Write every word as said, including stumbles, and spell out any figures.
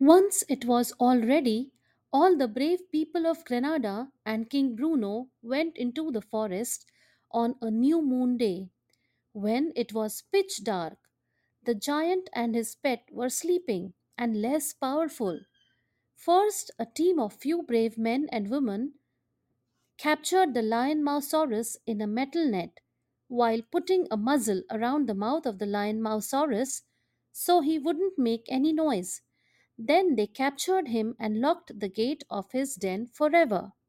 Once it was all ready, all the brave people of Granada and King Bruno went into the forest on a new moon day. When it was pitch dark, the giant and his pet were sleeping and less powerful. First, a team of few brave men and women captured the lion mousaurus in a metal net while putting a muzzle around the mouth of the lion mousaurus so he wouldn't make any noise. Then they captured him and locked the gate of his den forever.